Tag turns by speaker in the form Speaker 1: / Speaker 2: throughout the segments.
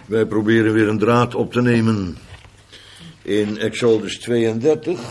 Speaker 1: Wij proberen weer een draad op te nemen in Exodus 32.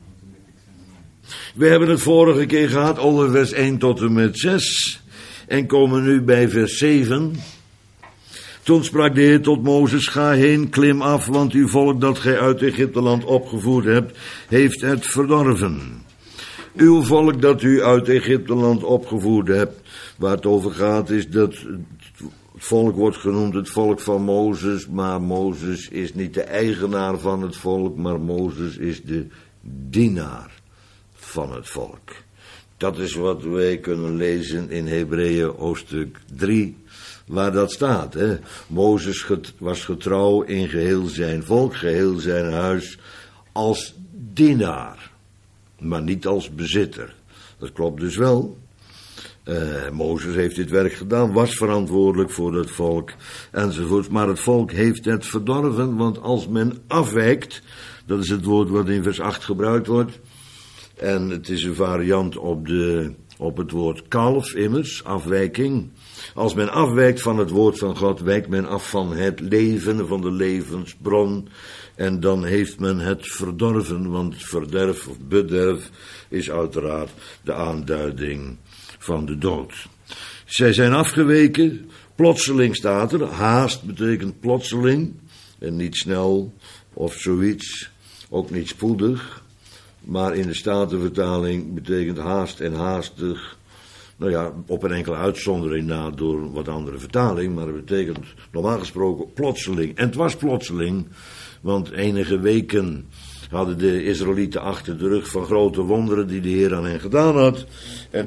Speaker 1: We hebben het vorige keer gehad over vers 1 tot en met 6 en komen nu bij vers 7. Toen sprak de Heer tot Mozes: ga heen, klim af, want uw volk dat gij uit Egypteland opgevoerd hebt, heeft het verdorven. Uw volk dat u uit Egypteland opgevoerd hebt, waar het over gaat is dat het volk wordt genoemd het volk van Mozes, maar Mozes is niet de eigenaar van het volk, maar Mozes is de dienaar van het volk. Dat is wat wij kunnen lezen in Hebreeën hoofdstuk 3, waar dat staat. Hè? Mozes was getrouw in geheel zijn volk, geheel zijn huis, als dienaar, maar niet als bezitter. Dat klopt dus wel. Mozes heeft dit werk gedaan, was verantwoordelijk voor het volk enzovoort. Maar het volk heeft het verdorven, want als men afwijkt, dat is het woord wat in vers 8 gebruikt wordt. En het is een variant op het woord kalf, immers, afwijking. Als men afwijkt van het woord van God, wijkt men af van het leven, van de levensbron. En dan heeft men het verdorven, want verderf of bederf is uiteraard de aanduiding van de dood. Zij zijn afgeweken, plotseling staat er, haast betekent plotseling, en niet snel of zoiets, ook niet spoedig, maar in de Statenvertaling betekent haast en haastig, nou ja, op een enkele uitzondering na door een wat andere vertaling, maar het betekent normaal gesproken plotseling. En het was plotseling, want enige weken hadden de Israëlieten achter de rug van grote wonderen die de Heer aan hen gedaan had. En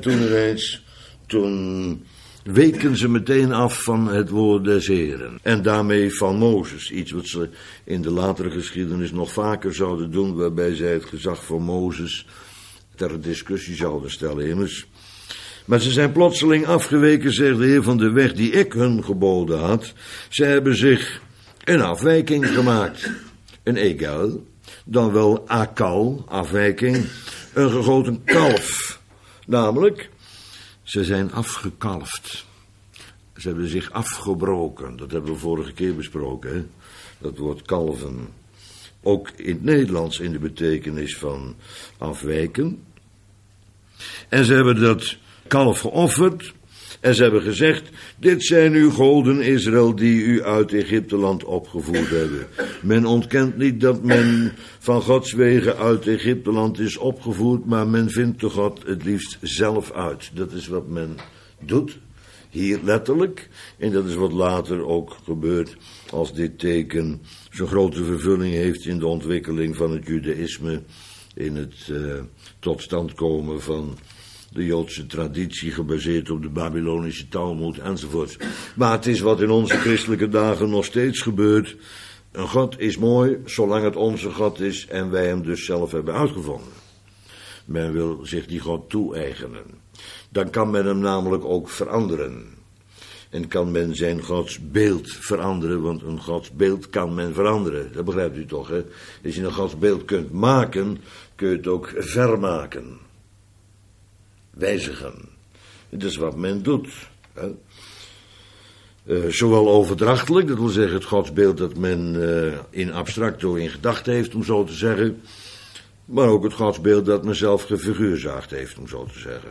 Speaker 1: toen weken ze meteen af van het woord des Heren. En daarmee van Mozes. Iets wat ze in de latere geschiedenis nog vaker zouden doen, waarbij zij het gezag van Mozes ter discussie zouden stellen, immers. Maar ze zijn plotseling afgeweken, zegt de Heer, van de weg die ik hun geboden had. Ze hebben zich een afwijking gemaakt. Een egel, dan wel akal, afwijking, een gegoten kalf. Namelijk, ze zijn afgekalfd. Ze hebben zich afgebroken. Dat hebben we vorige keer besproken, hè? Dat woord kalven. Ook in het Nederlands in de betekenis van afwijken. En ze hebben dat kalf geofferd. En ze hebben gezegd: dit zijn uw goden, Israël, die u uit Egypteland opgevoerd hebben. Men ontkent niet dat men van Gods wegen uit Egypteland is opgevoerd, maar men vindt de God het liefst zelf uit. Dat is wat men doet, hier letterlijk. En dat is wat later ook gebeurt als dit teken zo'n grote vervulling heeft in de ontwikkeling van het judaïsme, in het tot stand komen van de Joodse traditie, gebaseerd op de Babylonische Talmud enzovoort. Maar het is wat in onze christelijke dagen nog steeds gebeurt. Een God is mooi, zolang het onze God is en wij hem dus zelf hebben uitgevonden. Men wil zich die God toe-eigenen. Dan kan men hem namelijk ook veranderen. En kan men zijn godsbeeld veranderen, want een godsbeeld kan men veranderen. Dat begrijpt u toch, hè? Als je een godsbeeld kunt maken, kun je het ook vermaken. Wijzigen. Dat is wat men doet. Hè? Zowel overdrachtelijk, dat wil zeggen het godsbeeld dat men in abstracto in gedachten heeft, om zo te zeggen. Maar ook het godsbeeld dat men zelf gefiguurzaagd heeft, om zo te zeggen.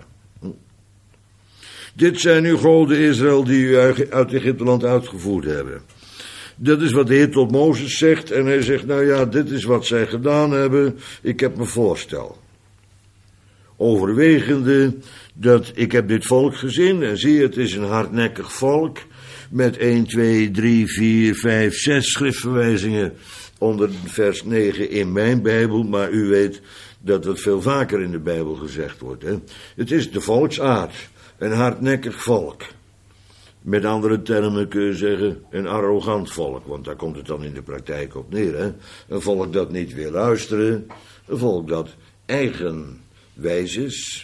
Speaker 1: Dit zijn uw goden, Israël, die u uit Egypteland uitgevoerd hebben. Dat is wat de Heer tot Mozes zegt. En hij zegt, nou ja, dit is wat zij gedaan hebben. Ik heb mijn voorstel. Overwegende dat ik heb dit volk gezien. En zie, het is een hardnekkig volk. Met 1, 2, 3, 4, 5, 6 schriftverwijzingen onder vers 9 in mijn Bijbel. Maar u weet dat het veel vaker in de Bijbel gezegd wordt. Hè? Het is de volksaard. Een hardnekkig volk. Met andere termen kun je zeggen een arrogant volk. Want daar komt het dan in de praktijk op neer. Hè? Een volk dat niet wil luisteren. Een volk dat eigenwijs is.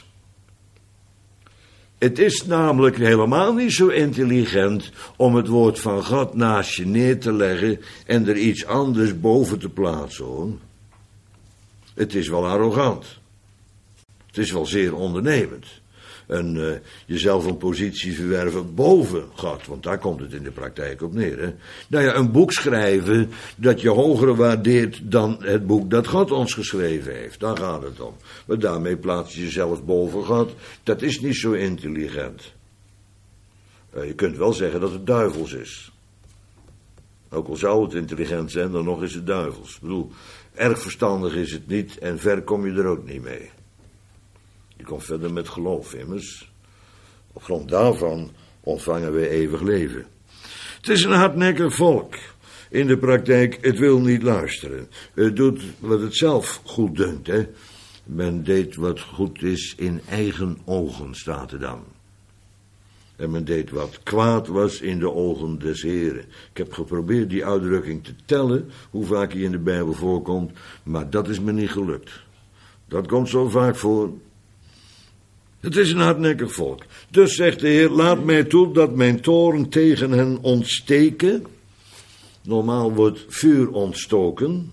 Speaker 1: Het is namelijk helemaal niet zo intelligent om het woord van God naast je neer te leggen en er iets anders boven te plaatsen, hoor. Het is wel arrogant. Het is wel zeer ondernemend. jezelf een positie verwerven boven God, want daar komt het in de praktijk op neer. Hè? Nou ja, een boek schrijven dat je hoger waardeert dan het boek dat God ons geschreven heeft. Daar gaat het om. Maar daarmee plaats je jezelf boven God. Dat is niet zo intelligent. Je kunt wel zeggen dat het duivels is. Ook al zou het intelligent zijn, dan nog is het duivels. Ik bedoel, erg verstandig is het niet en ver kom je er ook niet mee. Je komt verder met geloof, immers. Op grond daarvan ontvangen wij eeuwig leven. Het is een hardnekkig volk. In de praktijk, het wil niet luisteren. Het doet wat het zelf goed dunkt, hè. Men deed wat goed is in eigen ogen, staat er dan. En men deed wat kwaad was in de ogen des Heren. Ik heb geprobeerd die uitdrukking te tellen, hoe vaak die in de Bijbel voorkomt, maar dat is me niet gelukt. Dat komt zo vaak voor. Het is een hardnekkig volk. Dus zegt de Heer, laat mij toe dat mijn toorn tegen hen ontsteken. Normaal wordt vuur ontstoken.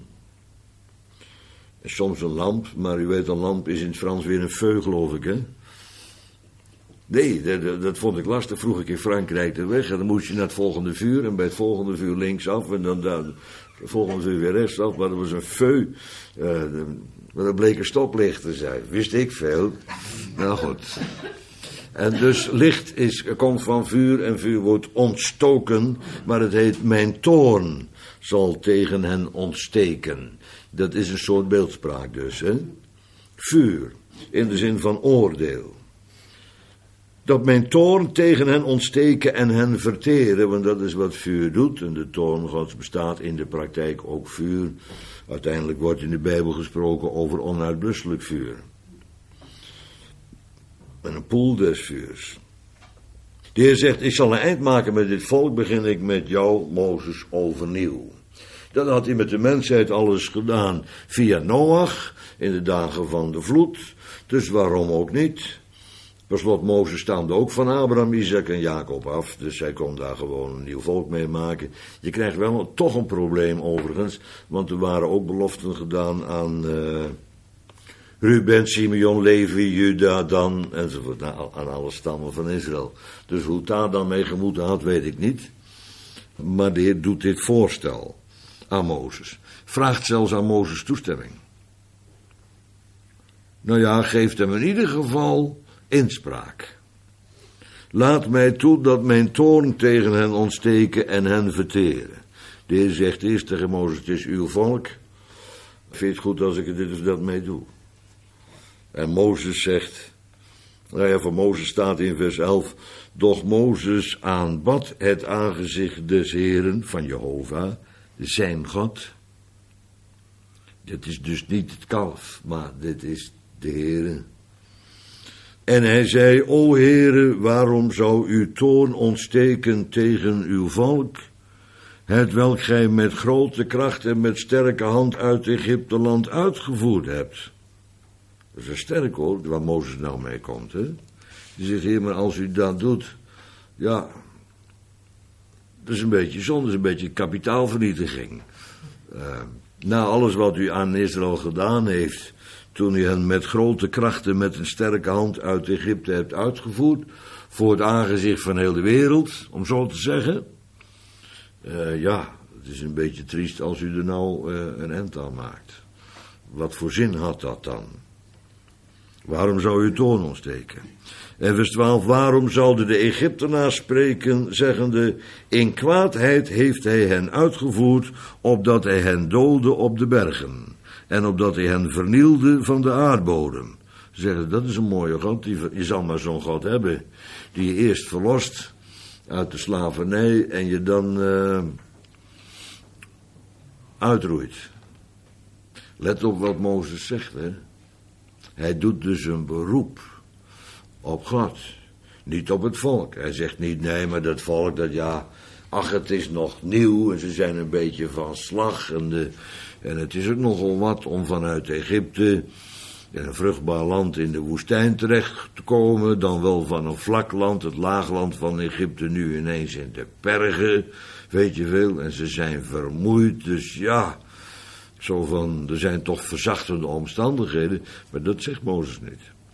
Speaker 1: Soms een lamp, maar u weet, een lamp is in het Frans weer een feu, geloof ik, hè? Nee, dat vond ik lastig. Vroeg ik in Frankrijk de weg en dan moest je naar het volgende vuur en bij het volgende vuur linksaf en dan daar, het volgende vuur weer rechtsaf, maar er was een feu. Maar dat bleken stoplichten te zijn. Wist ik veel. Nou goed. En dus licht komt van vuur en vuur wordt ontstoken, maar het heet mijn toorn zal tegen hen ontsteken. Dat is een soort beeldspraak dus, hè. Vuur, in de zin van oordeel. Dat mijn toorn tegen hen ontsteken en hen verteren, want dat is wat vuur doet. En de toorn Gods bestaat in de praktijk ook vuur. Uiteindelijk wordt in de Bijbel gesproken over onuitblusselijk vuur. En een poel des vuurs. De Heer zegt, ik zal een eind maken met dit volk, begin ik met jou, Mozes, overnieuw. Dat had hij met de mensheid alles gedaan via Noach, in de dagen van de vloed. Dus waarom ook niet? Per slot, Mozes staamde ook van Abraham, Isaac en Jacob af, dus hij kon daar gewoon een nieuw volk mee maken. Je krijgt wel toch een probleem overigens, want er waren ook beloften gedaan aan Ruben, Simeon, Levi, Juda, Dan, enzovoort, aan alle stammen van Israël. Dus hoe het daar dan mee gemoeten had, weet ik niet. Maar de Heer doet dit voorstel aan Mozes. Vraagt zelfs aan Mozes toestemming. Nou ja, geeft hem in ieder geval inspraak. Laat mij toe dat mijn toorn tegen hen ontsteken en hen verteren. De Heer zegt eerst tegen Mozes, het is uw volk. Vind je het goed als ik er dit of dat mee doe? En Mozes zegt, nou ja, voor Mozes staat in vers 11, doch Mozes aanbad het aangezicht des Heren, van Jehovah, zijn God. Dit is dus niet het kalf, maar dit is de Heere. En hij zei, o Heere, waarom zou uw toorn ontsteken tegen uw volk, hetwelk gij met grote kracht en met sterke hand uit Egypteland uitgevoerd hebt? Dat is sterk hoor, waar Mozes nou mee komt, hè. Die zegt, Heer, maar als u dat doet, ja, dat is een beetje zonde, dat is een beetje kapitaalvernietiging. Na alles wat u aan Israël gedaan heeft, toen u hen met grote krachten, met een sterke hand uit Egypte hebt uitgevoerd, voor het aangezicht van heel de wereld, om zo te zeggen. Ja, het is een beetje triest als u er nou een eind aan maakt. Wat voor zin had dat dan? Waarom zou u toorn ontsteken? En vers 12, waarom zouden de Egyptenaars spreken, zeggende, in kwaadheid heeft hij hen uitgevoerd, opdat hij hen doodde op de bergen, en opdat hij hen vernielde van de aardbodem. Ze zeggen, dat is een mooie God, je zal maar zo'n God hebben, die je eerst verlost uit de slavernij en je dan uitroeit. Let op wat Mozes zegt, hè. Hij doet dus een beroep op God, niet op het volk. Hij zegt niet, nee, maar dat volk, dat ja, ach, het is nog nieuw en ze zijn een beetje van slag en het is ook nogal wat om vanuit Egypte in een vruchtbaar land in de woestijn terecht te komen, dan wel van een vlak land, het laagland van Egypte, nu ineens in de bergen, weet je veel, en ze zijn vermoeid, dus ja, zo van, er zijn toch verzachtende omstandigheden, maar dat zegt Mozes niet.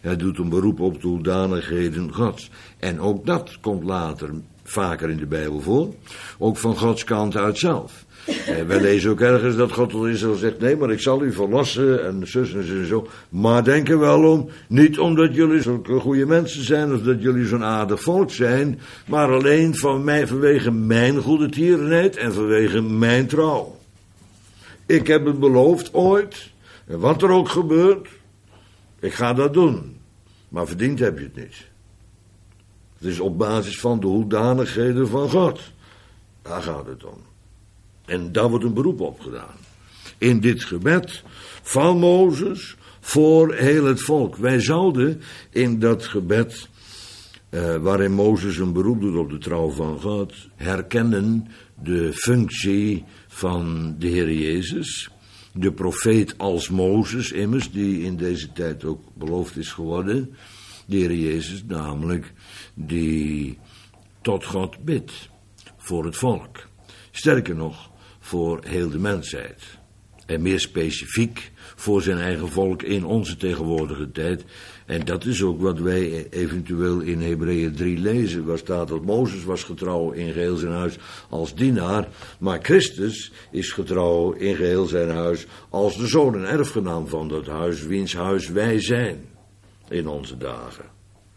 Speaker 1: Hij doet een beroep op de hoedanigheden Gods. En ook dat komt later vaker in de Bijbel voor. Ook van Gods kant uit zelf. Wij lezen ook ergens dat God tot Israël zegt, nee, maar ik zal u verlossen en zus en zo. Maar denk er wel om, niet omdat jullie zulke goede mensen zijn of dat jullie zo'n aardig volk zijn, maar alleen van mij, vanwege mijn goede tierenheid en vanwege mijn trouw. Ik heb het beloofd ooit, en wat er ook gebeurt, ik ga dat doen. Maar verdiend heb je het niet. Het is op basis van de hoedanigheden van God. Daar gaat het om. En daar wordt een beroep op gedaan. In dit gebed van Mozes voor heel het volk. Wij zouden in dat gebed, waarin Mozes een beroep doet op de trouw van God, herkennen de functie van de Heer Jezus. De profeet als Mozes immers, die in deze tijd ook beloofd is geworden. De Heer Jezus namelijk, die tot God bidt voor het volk. Sterker nog, voor heel de mensheid. En meer specifiek voor zijn eigen volk in onze tegenwoordige tijd. En dat is ook wat wij eventueel in Hebreeën 3 lezen. Waar staat dat Mozes was getrouw in geheel zijn huis als dienaar. Maar Christus is getrouw in geheel zijn huis als de zoon en erfgenaam van dat huis, wiens huis wij zijn in onze dagen.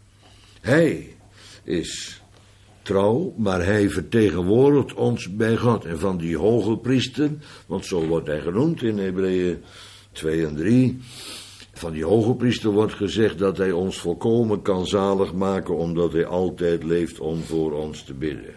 Speaker 1: Hij is trouw, maar hij vertegenwoordigt ons bij God. En van die hoge priester, want zo wordt hij genoemd in Hebreeën 2 en 3... van die hoge priester wordt gezegd dat hij ons volkomen kan zalig maken, omdat hij altijd leeft om voor ons te bidden.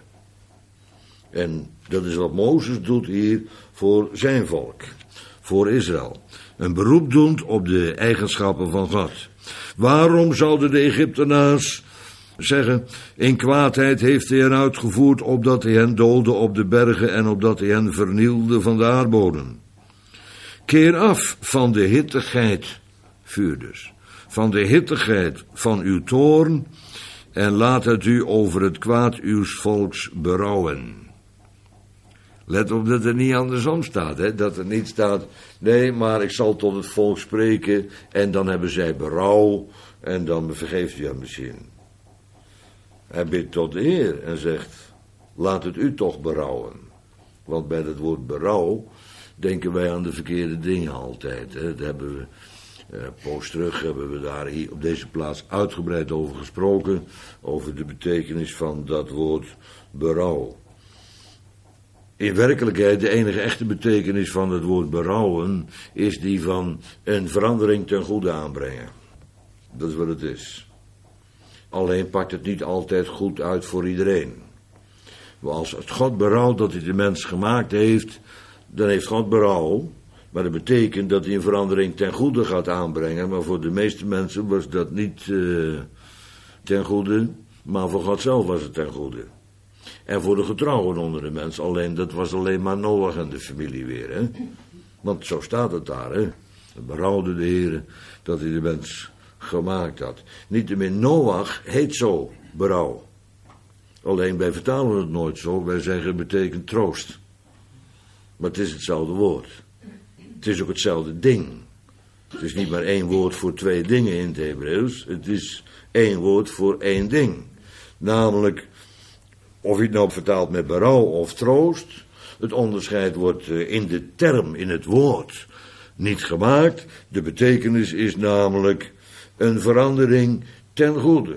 Speaker 1: En dat is wat Mozes doet hier voor zijn volk, voor Israël. Een beroep doend op de eigenschappen van God. Waarom zouden de Egyptenaars zeggen, in kwaadheid heeft hij hen uitgevoerd, opdat hij hen doodde op de bergen en opdat hij hen vernielde van de aardbodem? Keer af van de hittigheid, vuur dus, van de hittigheid van uw toorn, en laat het u over het kwaad uws volks berouwen. Let op dat er niet andersom staat, hè? Dat er niet staat, nee, maar ik zal tot het volk spreken, en dan hebben zij berouw, en dan vergeeft u hem misschien. Hij bidt tot de Heer en zegt, laat het u toch berouwen. Want bij het woord berouw denken wij aan de verkeerde dingen altijd. Hè? Daar hebben we, poos terug hebben we daar hier op deze plaats uitgebreid over gesproken. Over de betekenis van dat woord berouw. In werkelijkheid, de enige echte betekenis van het woord berouwen is die van een verandering ten goede aanbrengen. Dat is wat het is. Alleen pakt het niet altijd goed uit voor iedereen. Maar als het God berouwt dat hij de mens gemaakt heeft, dan heeft God berouw. Maar dat betekent dat hij een verandering ten goede gaat aanbrengen. Maar voor de meeste mensen was dat niet ten goede, maar voor God zelf was het ten goede. En voor de getrouwen onder de mens, alleen dat was alleen maar Noach en de familie weer. Hè? Want zo staat het daar. Hè? Het berouwde de Heer dat hij de mens gemaakt had. Niettemin, Noach heet zo berouw. Alleen wij vertalen het nooit zo. Wij zeggen het betekent troost. Maar het is hetzelfde woord. Het is ook hetzelfde ding. Het is niet maar één woord voor twee dingen in het Hebreeuws. Het is één woord voor één ding. Namelijk, of je het nou vertaalt met berouw of troost, het onderscheid wordt in de term, in het woord, niet gemaakt. De betekenis is namelijk een verandering ten goede.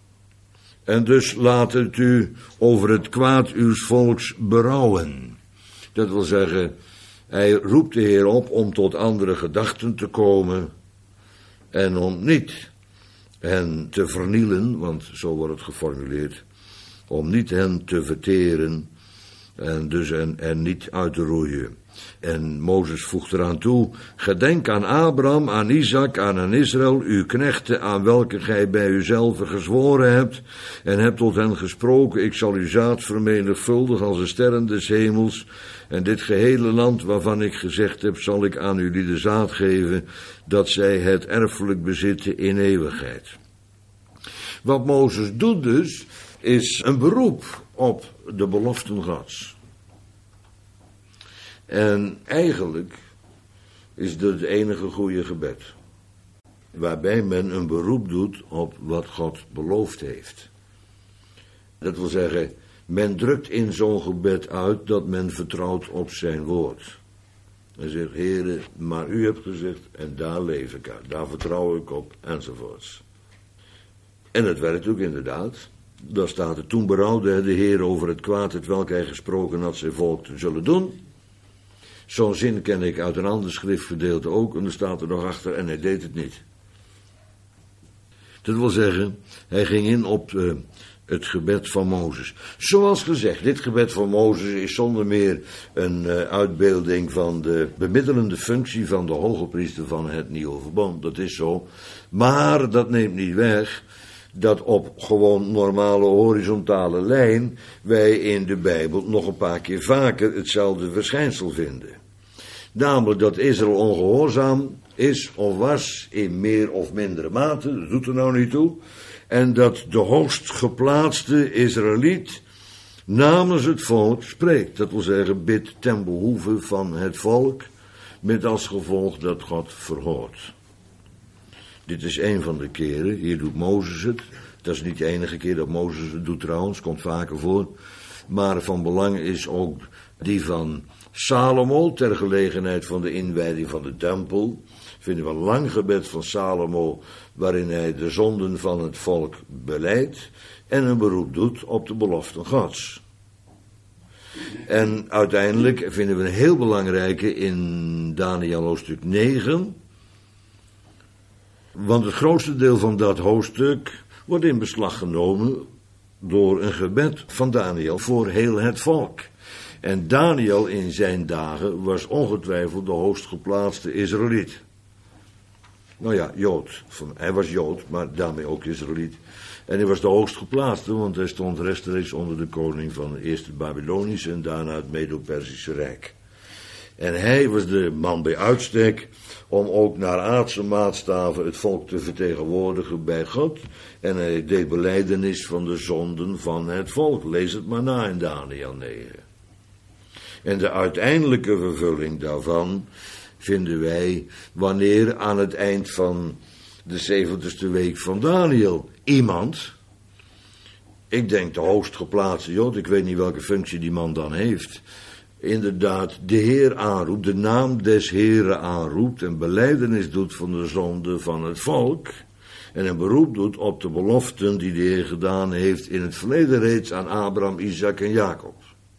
Speaker 1: En dus laat het u over het kwaad uws volks berouwen. Dat wil zeggen, hij roept de Heer op om tot andere gedachten te komen en om niet hen te vernielen, want zo wordt het geformuleerd, om niet hen te verteren en dus en niet uit te roeien. En Mozes voegt eraan toe, gedenk aan Abraham, aan Isaac, aan Israël, uw knechten, aan welke gij bij uzelf gezworen hebt, en hebt tot hen gesproken, ik zal uw zaad vermenigvuldigen als de sterren des hemels, en dit gehele land waarvan ik gezegd heb, zal ik aan jullie de zaad geven, dat zij het erfelijk bezitten in eeuwigheid. Wat Mozes doet dus, is een beroep op de beloften Gods. En eigenlijk is dat het enige goede gebed. waarbij men een beroep doet op wat God beloofd heeft. Dat wil zeggen, men drukt in zo'n gebed uit dat men vertrouwt op zijn woord. En zegt, Heere, maar u hebt gezegd, en daar leef ik uit, daar vertrouw ik op, enzovoorts. En het werkt ook inderdaad. Daar staat er, toen berouwde de Heer over het kwaad, hetwelk hij gesproken had zijn volk te zullen doen. Zo'n zin ken ik uit een ander schriftgedeelte ook, en er staat er nog achter, en hij deed het niet. Dat wil zeggen, hij ging in op het gebed van Mozes. Zoals gezegd, dit gebed van Mozes is zonder meer een uitbeelding van de bemiddelende functie van de hoge priester van het Nieuwe Verbond. Dat is zo. Maar dat neemt niet weg dat op gewoon normale horizontale lijn wij in de Bijbel nog een paar keer vaker hetzelfde verschijnsel vinden. Namelijk dat Israël ongehoorzaam is of was in meer of mindere mate, dat doet er nou niet toe. En dat de hoogst geplaatste Israëliet namens het volk spreekt. Dat wil zeggen, bidt ten behoeve van het volk, met als gevolg dat God verhoort. Dit is een van de keren, hier doet Mozes het. Dat is niet de enige keer dat Mozes het doet trouwens, komt vaker voor. Maar van belang is ook die van Salomo, ter gelegenheid van de inwijding van de tempel. Vinden we een lang gebed van Salomo, waarin hij de zonden van het volk belijdt en een beroep doet op de beloften Gods. En uiteindelijk vinden we een heel belangrijke in Daniël hoofdstuk 9, want het grootste deel van dat hoofdstuk wordt in beslag genomen door een gebed van Daniël voor heel het volk. En Daniël in zijn dagen was ongetwijfeld de hoogstgeplaatste Israëliet. Nou ja, Jood. Hij was Jood, maar daarmee ook Israëliet. En hij was de hoogstgeplaatste, want hij stond rechtstreeks onder de koning van het eerste Babylonische en daarna het Medo-Persische Rijk. En hij was de man bij uitstek om ook naar aardse maatstaven het volk te vertegenwoordigen bij God. En hij deed belijdenis van de zonden van het volk. Lees het maar na in Daniël 9. En de uiteindelijke vervulling daarvan vinden wij wanneer aan het eind van de 70ste week van Daniël iemand, ik denk de hoogstgeplaatste Jood, ik weet niet welke functie die man dan heeft, inderdaad de Heer aanroept, de naam des Heeren aanroept en belijdenis doet van de zonde van het volk en een beroep doet op de beloften die de Heer gedaan heeft in het verleden reeds aan Abraham, Isaac en Jacob.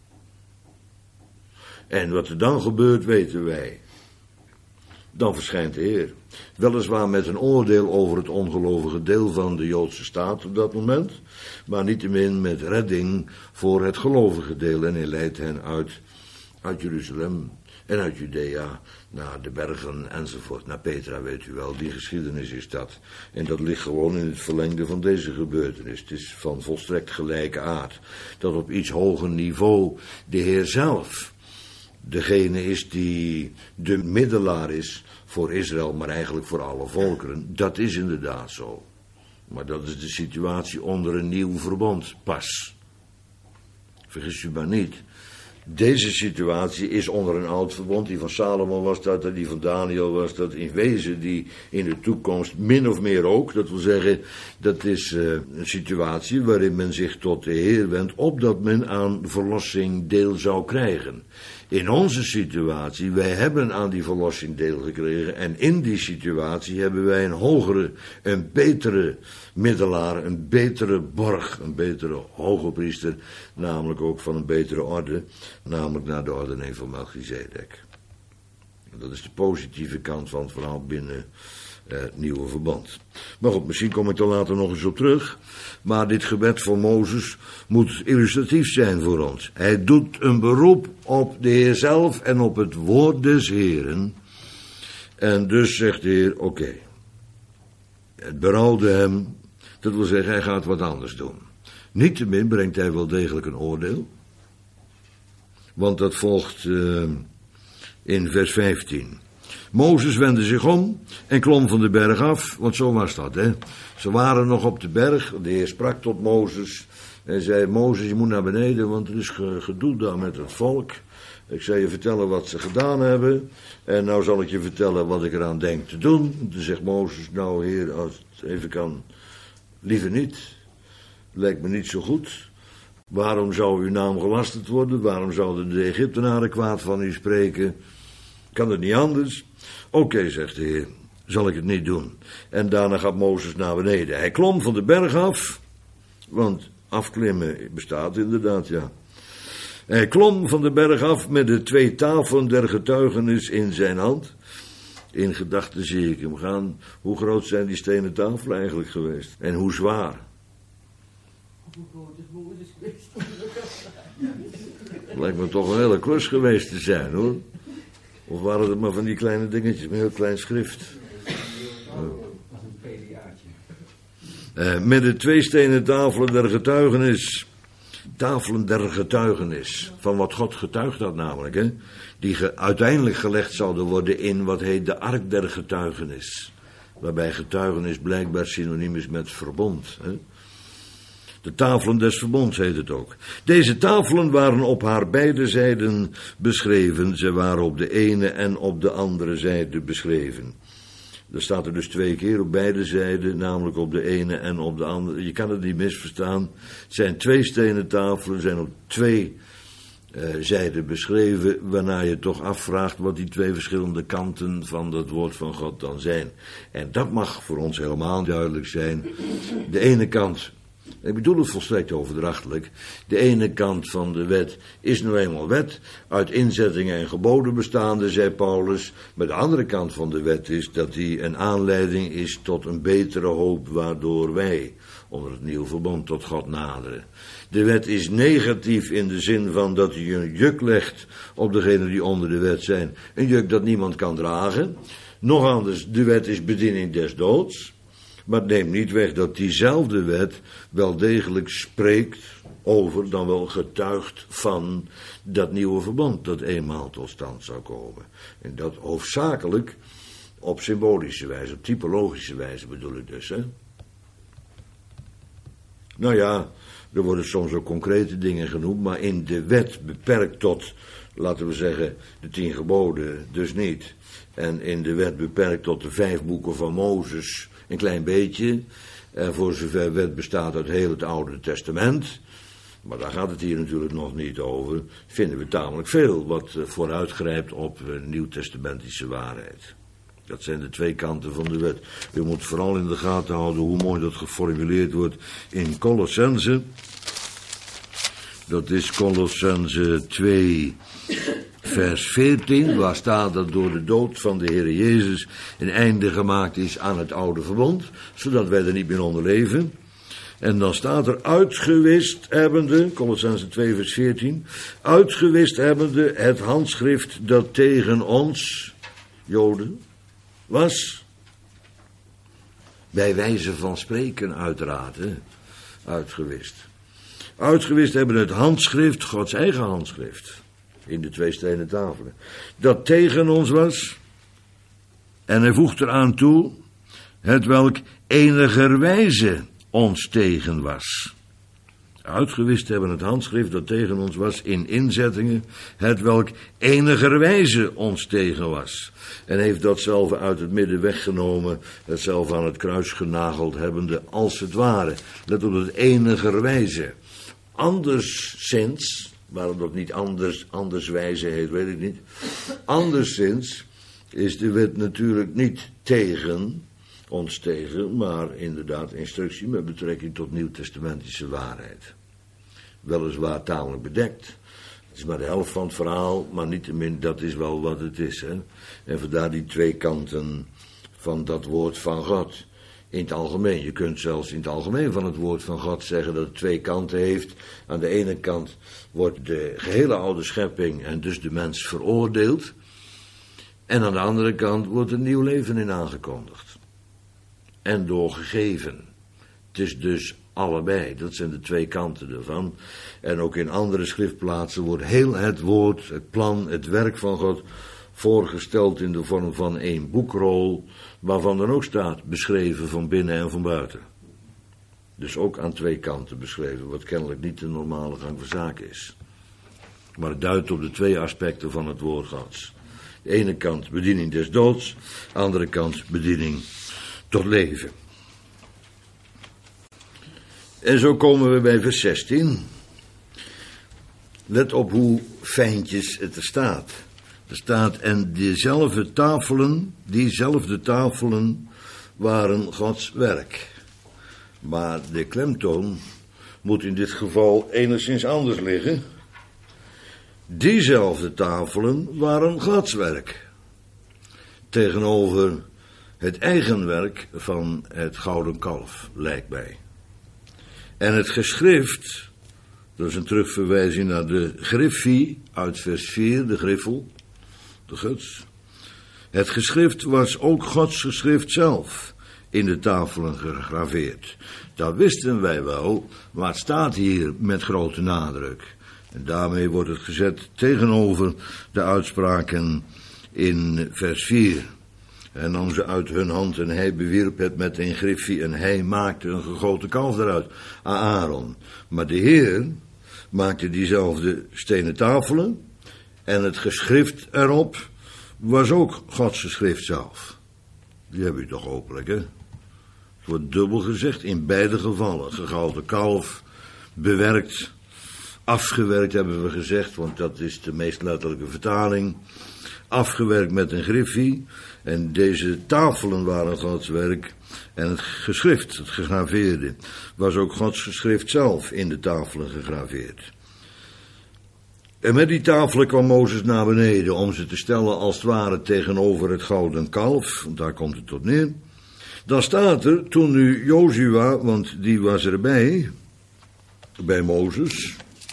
Speaker 1: En wat er dan gebeurt weten wij. Dan verschijnt de Heer. Weliswaar met een oordeel over het ongelovige deel van de Joodse staat op dat moment, maar niettemin met redding voor het gelovige deel. En hij leidt hen uit Jeruzalem en uit Judea naar de bergen enzovoort, naar Petra, weet u wel. Die geschiedenis is dat. En dat ligt gewoon in het verlengde van deze gebeurtenis. Het is van volstrekt gelijke aard. Dat op iets hoger niveau de Heer zelf degene is die de middelaar is voor Israël, maar eigenlijk voor alle volkeren. Dat is inderdaad zo. Maar dat is de situatie onder een nieuw verbond pas. Vergis u maar niet. Deze situatie is onder een oud verbond. Die van Salomo was dat, die van Daniël was dat. In wezen die in de toekomst min of meer ook. Dat wil zeggen, dat is een situatie waarin men zich tot de Heer wendt, opdat men aan verlossing deel zou krijgen. In onze situatie, wij hebben aan die verlossing deel gekregen en in die situatie hebben wij een hogere, een betere middelaar, een betere borg, een betere hoge priester, namelijk ook van een betere orde, namelijk naar de ordening van Melchizedek. Dat is de positieve kant van het verhaal binnen het nieuwe verband. Maar goed, misschien kom ik er later nog eens op terug. Maar dit gebed van Mozes moet illustratief zijn voor ons. Hij doet een beroep op de Heer zelf en op het woord des Heeren. En dus zegt de Heer, oké. Het berouwde hem, dat wil zeggen, hij gaat wat anders doen. Niettemin brengt hij wel degelijk een oordeel. Want dat volgt in vers 15. Mozes wendde zich om en klom van de berg af, want zo was dat, hè. Ze waren nog op de berg, de Heer sprak tot Mozes Hij zei, Mozes, je moet naar beneden, want er is gedoe daar met het volk. Ik zal je vertellen wat ze gedaan hebben. En nou zal ik je vertellen wat ik eraan denk te doen. Toen zegt Mozes, nou heer, als het even kan, liever niet. Lijkt me niet zo goed. Waarom zou uw naam gelasterd worden? Waarom zouden de Egyptenaren kwaad van u spreken? Kan het niet anders? Oké, zegt de Heer, zal ik het niet doen. En daarna gaat Mozes naar beneden. Hij klom van de berg af, want afklimmen bestaat inderdaad, ja. Hij klom van de berg af met de 2 tafelen der getuigenis in zijn hand. In gedachten zie ik hem gaan. Hoe groot zijn die stenen tafelen eigenlijk geweest? En hoe zwaar?
Speaker 2: Hoe groot is Mozes geweest?
Speaker 1: Lijkt me toch een hele klus geweest te zijn, hoor. Of waren het maar van die kleine dingetjes met heel klein schrift?
Speaker 3: Dat is een PDA'tje.
Speaker 1: Met de 2 stenen tafelen der getuigenis. Tafelen der getuigenis. Van wat God getuigd had namelijk, hè. Die uiteindelijk gelegd zouden worden in wat heet de ark der getuigenis. Waarbij getuigenis blijkbaar synoniem is met verbond, hè. De tafelen des verbonds heet het ook. Deze tafelen waren op haar beide zijden beschreven. Ze waren op de ene en op de andere zijde beschreven. Er staat er dus 2 keer op beide zijden, namelijk op de ene en op de andere. Je kan het niet misverstaan. Het zijn 2 stenen tafelen, zijn op 2 zijden beschreven, waarna je toch afvraagt wat die 2 verschillende kanten van het woord van God dan zijn. En dat mag voor ons helemaal duidelijk zijn. De ene kant, ik bedoel het volstrekt overdrachtelijk, de ene kant van de wet is nou eenmaal wet, uit inzettingen en geboden bestaande, zei Paulus. Maar de andere kant van de wet is dat die een aanleiding is tot een betere hoop, waardoor wij onder het nieuwe verbond tot God naderen. De wet is negatief in de zin van dat hij een juk legt op degenen die onder de wet zijn. Een juk dat niemand kan dragen. Nog anders, de wet is bediening des doods. Maar het neemt niet weg dat diezelfde wet wel degelijk spreekt over, dan wel getuigt van dat nieuwe verbond dat eenmaal tot stand zou komen. En dat hoofdzakelijk op symbolische wijze, op typologische wijze bedoel ik dus, hè. Nou ja, er worden soms ook concrete dingen genoemd, maar in de wet beperkt tot, laten we zeggen, de 10 geboden dus niet. En in de wet beperkt tot de 5 boeken van Mozes een klein beetje. Voor zover wet bestaat uit heel het Oude Testament. Maar daar gaat het hier natuurlijk nog niet over. Vinden we tamelijk veel wat vooruitgrijpt op nieuwtestamentische waarheid. Dat zijn de 2 kanten van de wet. U moet vooral in de gaten houden hoe mooi dat geformuleerd wordt in Colossense. Dat is Colossense 2, vers 14, waar staat dat door de dood van de Heer Jezus een einde gemaakt is aan het oude verbond, zodat wij er niet meer onder leven. En dan staat er uitgewist hebbende, Colossense 2, vers 14, uitgewist hebbende het handschrift dat tegen ons, Joden, was, bij wijze van spreken uiteraard, hè? Uitgewist. Uitgewist hebben het handschrift, Gods eigen handschrift, in de 2 stenen tafelen, dat tegen ons was. En hij voegt eraan toe, het welk enigerwijze ons tegen was. Uitgewist hebben het handschrift dat tegen ons was in inzettingen, het welk enigerwijze ons tegen was. En heeft dat zelf uit het midden weggenomen, het zelf aan het kruis genageld hebbende, als het ware. Let op het enigerwijze. Anderszins, waarom dat niet anderswijze heet, weet ik niet. Anderszins is de wet natuurlijk niet tegen ons tegen, maar inderdaad instructie met betrekking tot nieuwtestamentische waarheid. Weliswaar tamelijk bedekt. Het is maar de helft van het verhaal, maar niettemin, dat is wel wat het is, hè. En vandaar die 2 kanten van dat woord van God. In het algemeen, je kunt zelfs in het algemeen van het woord van God zeggen dat het 2 kanten heeft. Aan de ene kant wordt de gehele oude schepping en dus de mens veroordeeld. En aan de andere kant wordt een nieuw leven in aangekondigd. En doorgegeven. Het is dus allebei, dat zijn de 2 kanten ervan. En ook in andere schriftplaatsen wordt heel het woord, het plan, het werk van God voorgesteld in de vorm van 1 boekrol, waarvan dan ook staat beschreven van binnen en van buiten. Dus ook aan twee kanten beschreven, wat kennelijk niet de normale gang van zaken is. Maar het duidt op de twee aspecten van het woord Gods. De ene kant bediening des doods, de andere kant bediening tot leven. En zo komen we bij vers 16. Let op hoe fijntjes het er staat. Er staat, en diezelfde tafelen waren Gods werk. Maar de klemtoon moet in dit geval enigszins anders liggen. Diezelfde tafelen waren Gods werk. Tegenover het eigen werk van het gouden kalf, lijkt mij. En het geschrift, dat is een terugverwijzing naar de griffie uit vers 4, de griffel, de guts. Het geschrift was ook Gods geschrift zelf in de tafelen gegraveerd. Dat wisten wij wel, maar het staat hier met grote nadruk. En daarmee wordt het gezet tegenover de uitspraken in vers 4. Hij nam ze uit hun hand en hij bewierp het met een griffie en hij maakte een gegoten kalf eruit, Aaron. Maar de Heer maakte diezelfde stenen tafelen en het geschrift erop was ook Gods geschrift zelf. Die heb u toch hopelijk, hè? Het wordt dubbel gezegd, in beide gevallen. Gegoten kalf, bewerkt, afgewerkt hebben we gezegd, want dat is de meest letterlijke vertaling. Afgewerkt met een griffie. En deze tafelen waren Gods werk. En het geschrift, het gegraveerde, was ook Gods geschrift zelf in de tafelen gegraveerd. En met die tafelen kwam Mozes naar beneden om ze te stellen als het ware tegenover het gouden kalf. Daar komt het tot neer. Dan staat er, toen nu Jozua, want die was erbij, bij Mozes.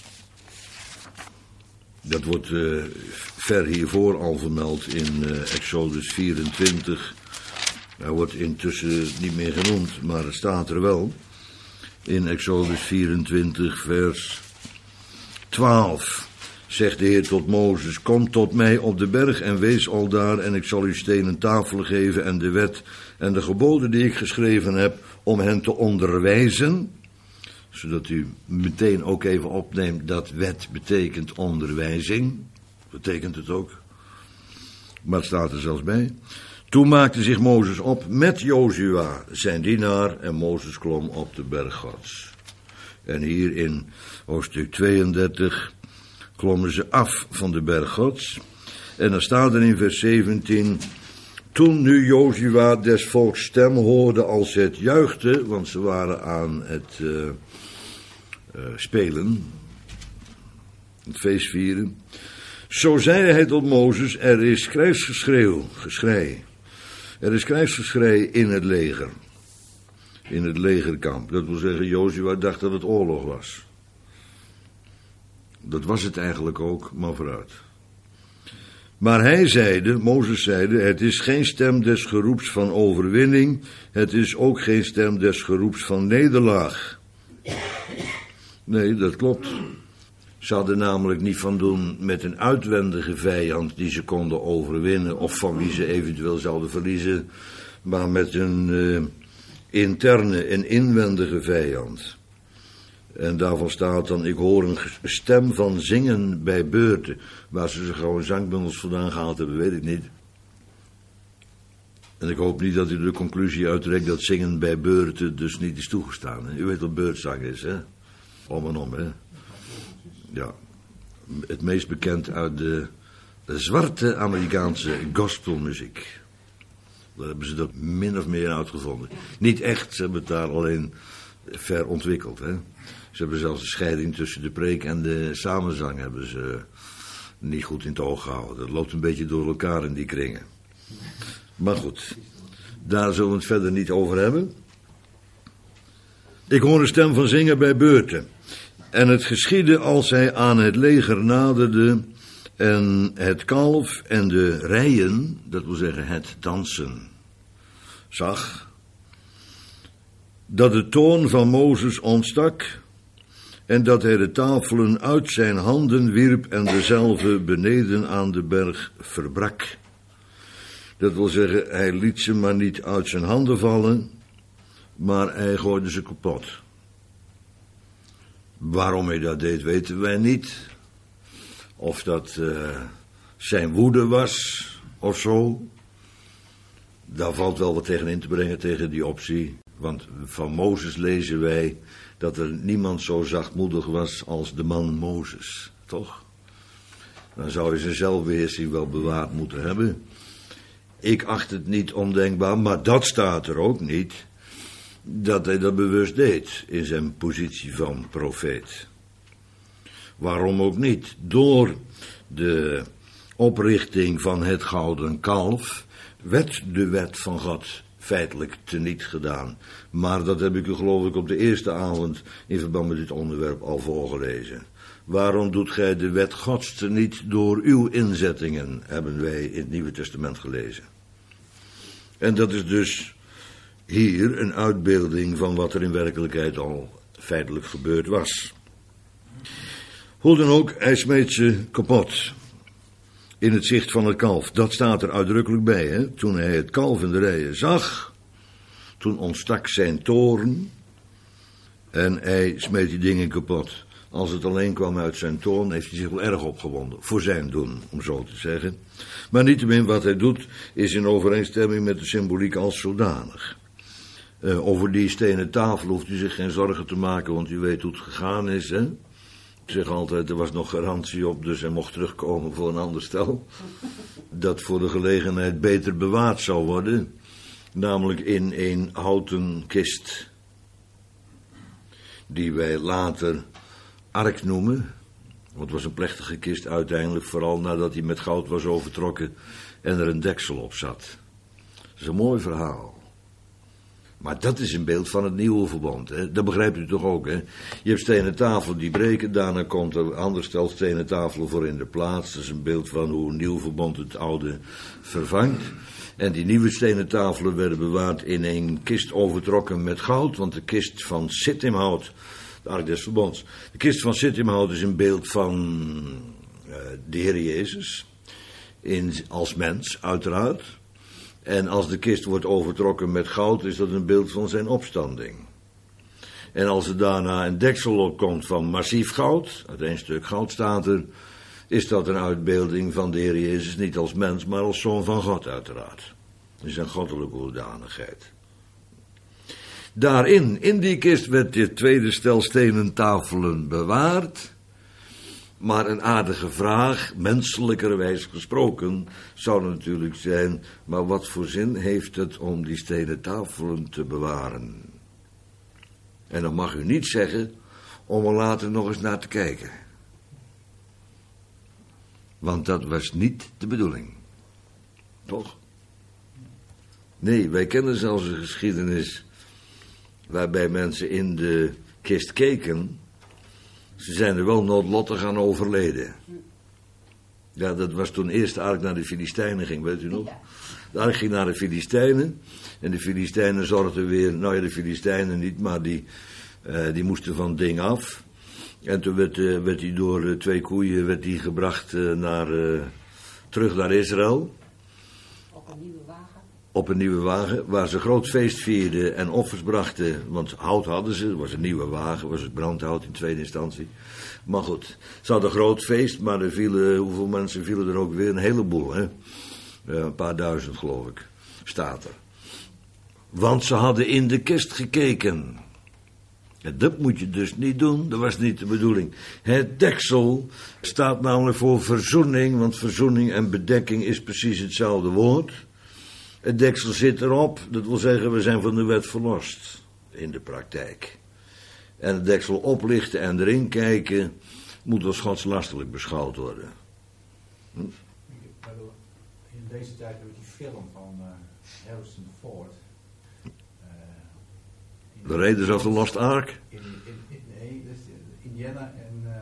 Speaker 1: Dat wordt ver hiervoor al vermeld in Exodus 24. Hij wordt intussen niet meer genoemd, maar het staat er wel. In Exodus 24 vers 12 zegt de Heer tot Mozes, kom tot mij op de berg en wees aldaar en ik zal u stenen tafelen geven en de wet en de geboden die ik geschreven heb om hen te onderwijzen. Zodat u meteen ook even opneemt dat wet betekent onderwijzing. Betekent het ook. Maar het staat er zelfs bij. Toen maakte zich Mozes op met Jozua, zijn dienaar, en Mozes klom op de berg Gods. En hier in hoofdstuk 32 klommen ze af van de berg Gods. En dan staat er in vers 17... Toen nu Jozua des volks stem hoorde als het juichte, want ze waren aan het spelen, het feest vieren. Zo zei hij tot Mozes, er is geschrei. Er is krijgsgeschrei in het leger. In het legerkamp. Dat wil zeggen, Jozua dacht dat het oorlog was. Dat was het eigenlijk ook, maar vooruit. Maar hij zeide, Mozes zeide, het is geen stem des geroeps van overwinning, het is ook geen stem des geroeps van nederlaag. Nee, dat klopt. Ze hadden namelijk niet van doen met een uitwendige vijand die ze konden overwinnen of van wie ze eventueel zouden verliezen, maar met een interne en inwendige vijand. En daarvan staat dan, ik hoor een stem van zingen bij beurten. Waar ze gewoon zangbundels vandaan gehaald hebben, weet ik niet. En ik hoop niet dat u de conclusie uittrekt dat zingen bij beurten dus niet is toegestaan. Hè? U weet wat beurtzang is, hè? Om en om, hè? Ja. Het meest bekend uit de zwarte Amerikaanse gospelmuziek. Daar hebben ze dat min of meer uitgevonden. Niet echt, ze hebben het daar alleen ver ontwikkeld, hè? Ze hebben zelfs de scheiding tussen de preek en de samenzang hebben ze niet goed in het oog gehouden. Dat loopt een beetje door elkaar in die kringen. Maar goed, daar zullen we het verder niet over hebben. Ik hoor een stem van zingen bij beurten. En het geschiedde als hij aan het leger naderde en het kalf en de rijen, dat wil zeggen het dansen, zag, dat de toorn van Mozes ontstak en dat hij de tafelen uit zijn handen wierp en dezelve beneden aan de berg verbrak. Dat wil zeggen, hij liet ze maar niet uit zijn handen vallen, maar hij gooide ze kapot. Waarom hij dat deed, weten wij niet. Of dat zijn woede was, of zo. Daar valt wel wat tegen in te brengen, tegen die optie. Want van Mozes lezen wij dat er niemand zo zachtmoedig was als de man Mozes, toch? Dan zou hij zijn zelfbeheersing wel bewaard moeten hebben. Ik acht het niet ondenkbaar, maar dat staat er ook niet, dat hij dat bewust deed in zijn positie van profeet. Waarom ook niet? Door de oprichting van het gouden kalf werd de wet van God feitelijk teniet gedaan. Maar dat heb ik u geloof ik op de eerste avond in verband met dit onderwerp al voorgelezen. Waarom doet gij de wet Gods teniet door uw inzettingen, hebben wij in het Nieuwe Testament gelezen. En dat is dus hier een uitbeelding van wat er in werkelijkheid al feitelijk gebeurd was. Hoe dan ook, hij smeet ze kapot. In het zicht van het kalf. Dat staat er uitdrukkelijk bij, hè. Toen hij het kalf in de rijen zag, toen ontstak zijn toorn en hij smeet die dingen kapot. Als het alleen kwam uit zijn toorn, heeft hij zich wel erg opgewonden. Voor zijn doen, om zo te zeggen. Maar niettemin wat hij doet, is in overeenstemming met de symboliek als zodanig. Over die stenen tafel hoeft u zich geen zorgen te maken, want u weet hoe het gegaan is, hè. Ik zeg altijd, er was nog garantie op, dus hij mocht terugkomen voor een ander stel. Dat voor de gelegenheid beter bewaard zou worden. Namelijk in een houten kist. Die wij later ark noemen. Want het was een plechtige kist uiteindelijk, vooral nadat hij met goud was overtrokken en er een deksel op zat. Dat is een mooi verhaal. Maar dat is een beeld van het nieuwe verbond, hè? Dat begrijpt u toch ook, hè? Je hebt stenen tafelen die breken, daarna komt er een ander stel stenen tafelen voor in de plaats. Dat is een beeld van hoe een nieuw verbond het oude vervangt. En die nieuwe stenen tafelen werden bewaard in een kist overtrokken met goud, want de kist van Sittimhout, de ark des verbonds, de kist van Sittimhout is een beeld van de Heer Jezus, als mens, uiteraard. En als de kist wordt overtrokken met goud, is dat een beeld van zijn opstanding. En als er daarna een deksel opkomt van massief goud, uit één stuk goud staat er, is dat een uitbeelding van de Heer Jezus, niet als mens, maar als zoon van God uiteraard. In zijn goddelijke hoedanigheid. Daarin, in die kist, werd dit tweede stel stenen tafelen bewaard. Maar een aardige vraag, menselijkerwijs gesproken, zou natuurlijk zijn, maar wat voor zin heeft het om die stenen tafelen te bewaren? En dan mag u niet zeggen om er later nog eens naar te kijken. Want dat was niet de bedoeling. Toch? Nee, wij kennen zelfs een geschiedenis waarbij mensen in de kist keken. Ze zijn er wel noodlottig aan overleden. Ja, dat was toen eerst de ark naar de Filistijnen ging, weet u nog? De ark ging naar de Filistijnen. En de Filistijnen zorgden weer, nou ja, de Filistijnen niet, maar die moesten van het ding af. En toen werd hij door 2 koeien gebracht terug naar Israël.
Speaker 2: Op een nieuwe wagen.
Speaker 1: Op een nieuwe wagen, waar ze groot feest vierden en offers brachten. Want hout hadden ze, het was een nieuwe wagen, was het brandhout in tweede instantie. Maar goed, ze hadden een groot feest, maar hoeveel mensen vielen er ook weer? Een heleboel, hè? Een paar duizend, geloof ik, staat er. Want ze hadden in de kist gekeken. En dat moet je dus niet doen, dat was niet de bedoeling. Het deksel staat namelijk voor verzoening, want verzoening en bedekking is precies hetzelfde woord. Het deksel zit erop, dat wil zeggen, we zijn van de wet verlost in de praktijk. En het deksel oplichten en erin kijken moet als godslastelijk beschouwd worden.
Speaker 3: In deze tijd hebben we die film van Harrison Ford.
Speaker 1: The Raiders of the Lost Ark?
Speaker 3: Nee, dus Indiana en...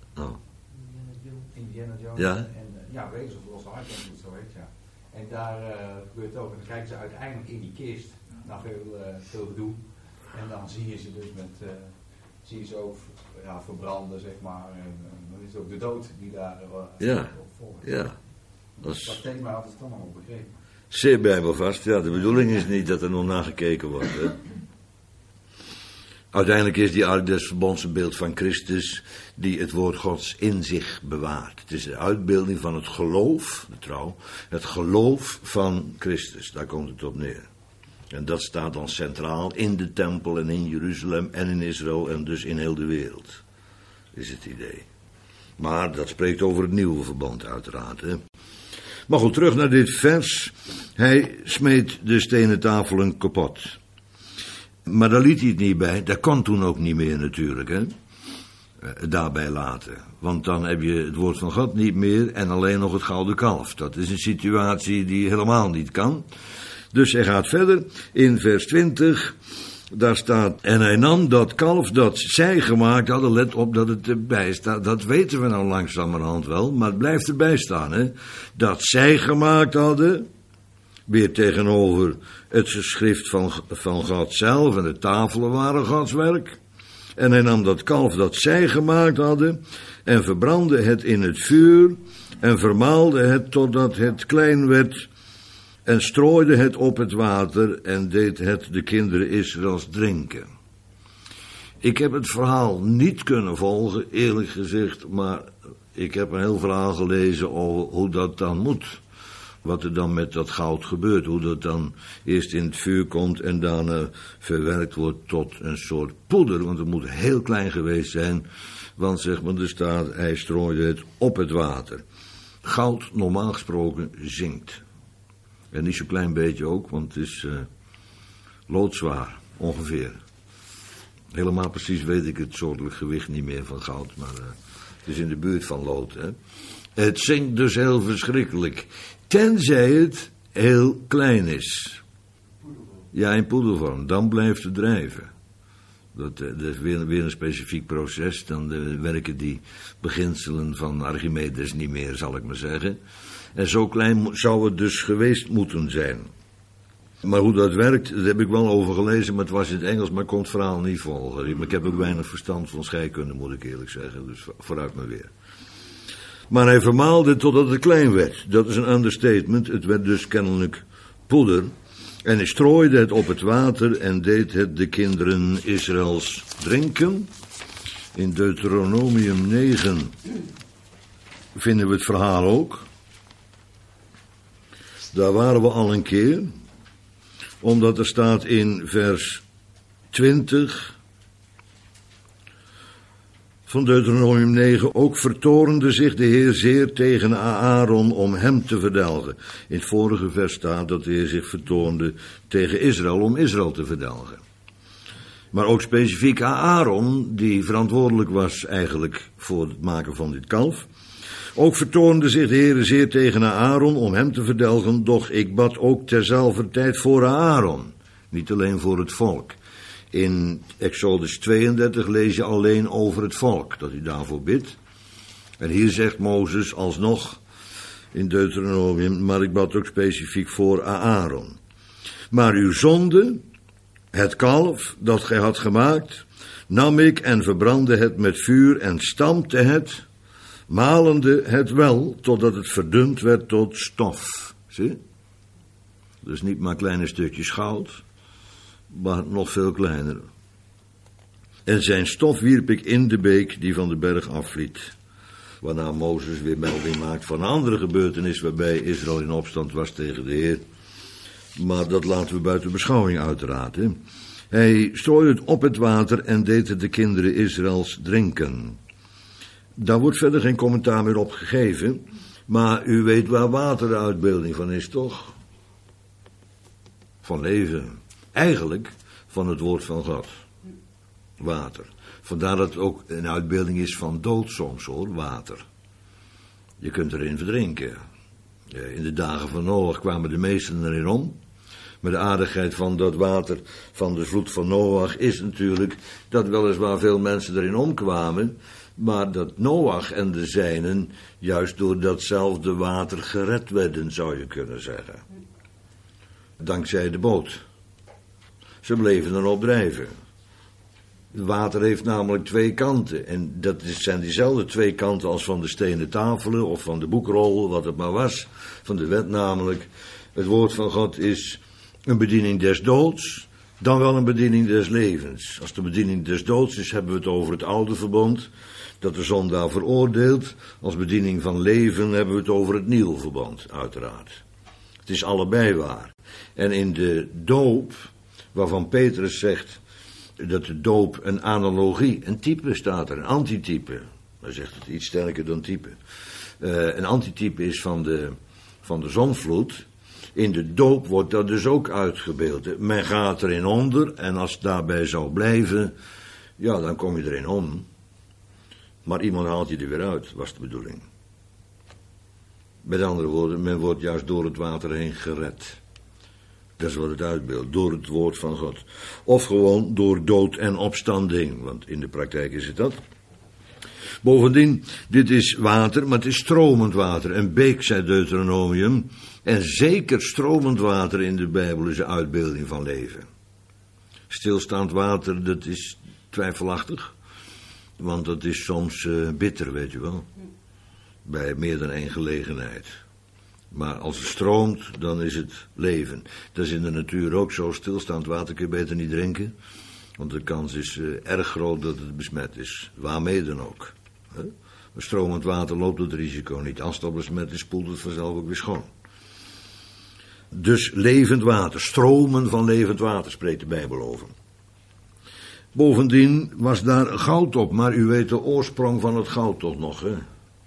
Speaker 3: Indiana Jones.
Speaker 1: Ja?
Speaker 3: En, Raiders of the Lost Ark, denk ik het zo heet, ja. En daar gebeurt het ook. En dan kijken ze uiteindelijk in die kist naar veel gedoe. En dan zie je ze dus zie je ze ook verbranden, zeg maar. En dan is het ook de dood die daar volgt.
Speaker 1: Ja.
Speaker 3: Dat thema had het allemaal begrepen.
Speaker 1: Zeer bijbelvast, ja. De bedoeling is niet dat er nog nagekeken wordt, hè. Uiteindelijk is die ark des verbonds een beeld van Christus die het woord Gods in zich bewaart. Het is de uitbeelding van het geloof, de trouw, het geloof van Christus. Daar komt het op neer. En dat staat dan centraal in de tempel en in Jeruzalem en in Israël en dus in heel de wereld. Is het idee. Maar dat spreekt over het nieuwe verbond uiteraard. Hè? Maar goed, terug naar dit vers. Hij smeet de stenen tafelen kapot. Maar daar liet hij het niet bij. Dat kon toen ook niet meer natuurlijk. Hè? Daarbij laten. Want dan heb je het woord van God niet meer en alleen nog het gouden kalf. Dat is een situatie die helemaal niet kan. Dus hij gaat verder in vers 20. Daar staat, en hij nam dat kalf dat zij gemaakt hadden. Let op dat het erbij staat. Dat weten we nou langzamerhand wel. Maar het blijft erbij staan. Hè? Dat zij gemaakt hadden. Weer tegenover het geschrift van God zelf. En de tafelen waren Gods werk. En hij nam dat kalf dat zij gemaakt hadden. En verbrandde het in het vuur. En vermaalde het totdat het klein werd. En strooide het op het water en deed het de kinderen Israëls drinken. Ik heb het verhaal niet kunnen volgen, eerlijk gezegd, maar ik heb een heel verhaal gelezen over hoe dat dan moet. Wat er dan met dat goud gebeurt, hoe dat dan eerst in het vuur komt en daarna verwerkt wordt tot een soort poeder, want het moet heel klein geweest zijn, want zeg maar er staat, hij strooide het op het water. Goud, normaal gesproken, zinkt. En niet zo'n klein beetje ook, want het is loodzwaar, ongeveer. Helemaal precies weet ik het soortelijk gewicht niet meer van goud, maar het is in de buurt van lood. Hè. Het zinkt dus heel verschrikkelijk, tenzij het heel klein is. Ja, in poedervorm, dan blijft het drijven. Dat is weer een specifiek proces, dan werken die beginselen van Archimedes niet meer, zal ik maar zeggen. En zo klein zou het dus geweest moeten zijn. Maar hoe dat werkt, daar heb ik wel over gelezen, maar het was in het Engels, maar ik kon het verhaal niet volgen. Ik heb ook weinig verstand van scheikunde, moet ik eerlijk zeggen, dus vooruit maar weer. Maar hij vermaalde totdat het klein werd. Dat is een understatement. Het werd dus kennelijk poeder. En hij strooide het op het water en deed het de kinderen Israëls drinken. In Deuteronomium 9 vinden we het verhaal ook. Daar waren we al een keer, omdat er staat in vers 20 van Deuteronomium 9, ook vertoornde zich de Heer zeer tegen Aaron om hem te verdelgen. In het vorige vers staat dat de Heer zich vertoornde tegen Israël om Israël te verdelgen. Maar ook specifiek Aaron, die verantwoordelijk was eigenlijk voor het maken van dit kalf. Ook vertoornde zich de Heer zeer tegen Aaron om hem te verdelgen, doch ik bad ook terzelfde tijd voor Aaron, niet alleen voor het volk. In Exodus 32 lees je alleen over het volk, dat hij daarvoor bidt. En hier zegt Mozes alsnog in Deuteronomium, maar ik bad ook specifiek voor Aaron. Maar uw zonde, het kalf dat gij had gemaakt, nam ik en verbrandde het met vuur en stampte het, malende het wel, totdat het verdund werd tot stof. Zie? Dus niet maar kleine stukjes goud, maar nog veel kleiner. En zijn stof wierp ik in de beek die van de berg afvliet. Waarna Mozes weer melding maakt van een andere gebeurtenis waarbij Israël in opstand was tegen de Heer. Maar dat laten we buiten beschouwing uiteraard. Hè. Hij strooide het op het water en deed het de kinderen Israëls drinken. Daar wordt verder geen commentaar meer op gegeven. Maar u weet waar water de uitbeelding van is, toch? Van leven. Eigenlijk van het woord van God. Water. Vandaar dat het ook een uitbeelding is van dood soms, hoor, water. Je kunt erin verdrinken. In de dagen van Noach kwamen de meesten erin om. Maar de aardigheid van dat water van de vloed van Noach is natuurlijk dat weliswaar veel mensen erin omkwamen, maar dat Noach en de zijnen juist door datzelfde water gered werden, zou je kunnen zeggen. Dankzij de boot. Ze bleven erop drijven. Het water heeft namelijk twee kanten. En dat zijn diezelfde twee kanten als van de stenen tafelen of van de boekrol, wat het maar was. Van de wet namelijk. Het woord van God is een bediening des doods. dan wel een bediening des levens. Als de bediening des doods is, hebben we het over het oude verbond, dat de zondaar veroordeelt. Als bediening van leven hebben we het over het nieuwe verbond, uiteraard. Het is allebei waar. En in de doop, waarvan Petrus zegt dat de doop een analogie, een type staat er, een antitype. Hij zegt het iets sterker dan type. Een antitype is van de zonvloed. In de doop wordt dat dus ook uitgebeeld. Men gaat erin onder en als het daarbij zou blijven, ja, dan kom je erin om. Maar iemand haalt je er weer uit, was de bedoeling. Met andere woorden, men wordt juist door het water heen gered. Dat is wat het uitbeeldt, door het woord van God. Of gewoon door dood en opstanding, want in de praktijk is het dat. Bovendien, dit is water, maar het is stromend water. Een beek, zei Deuteronomium. En zeker stromend water in de Bijbel is een uitbeelding van leven. Stilstaand water, dat is twijfelachtig. Want dat is soms bitter, weet je wel. Bij meer dan één gelegenheid. Maar als het stroomt, dan is het leven. Dat is in de natuur ook zo. Stilstaand water kun je beter niet drinken. Want de kans is erg groot dat het besmet is. Waarmee dan ook. Stromend water loopt het risico niet. Als het al besmet is, spoelt het vanzelf ook weer schoon. Dus levend water, stromen van levend water, spreekt de Bijbel over. Bovendien was daar goud op, maar u weet de oorsprong van het goud toch nog, hè?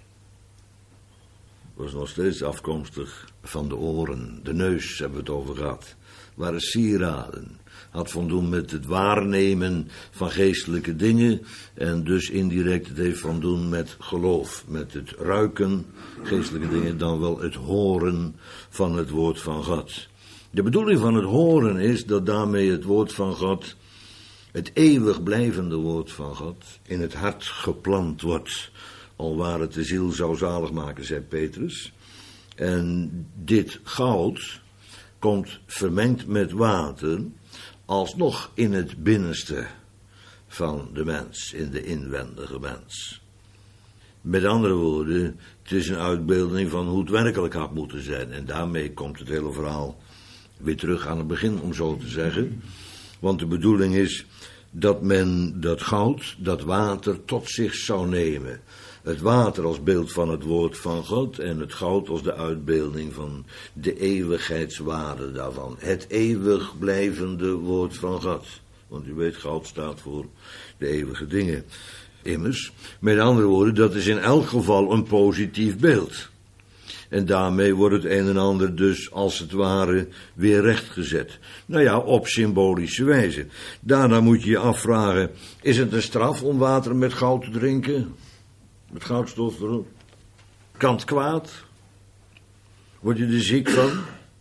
Speaker 1: Was nog steeds afkomstig van de oren, de neus hebben we het over gehad. Waren sieraden. Had van doen met het waarnemen van geestelijke dingen en dus indirect het heeft van doen met geloof, met het ruiken, geestelijke dingen, dan wel het horen van het woord van God. De bedoeling van het horen is dat daarmee het woord van God, het eeuwig blijvende woord van God, in het hart geplant wordt, alwaar het de ziel zou zalig maken, zei Petrus. En dit goud komt vermengd met water alsnog in het binnenste van de mens, in de inwendige mens. Met andere woorden, het is een uitbeelding van hoe het werkelijk had moeten zijn. En daarmee komt het hele verhaal weer terug aan het begin, om zo te zeggen. Want de bedoeling is dat men dat goud, dat water, tot zich zou nemen. Het water als beeld van het woord van God en het goud als de uitbeelding van de eeuwigheidswaarde daarvan. Het eeuwig blijvende woord van God. Want u weet, goud staat voor de eeuwige dingen. Immers, met andere woorden, dat is in elk geval een positief beeld. En daarmee wordt het een en ander dus als het ware weer rechtgezet. Nou ja, op symbolische wijze. Daarna moet je je afvragen, is het een straf om water met goud te drinken? Met goudstof erop. Kan het kwaad? Word je er ziek van?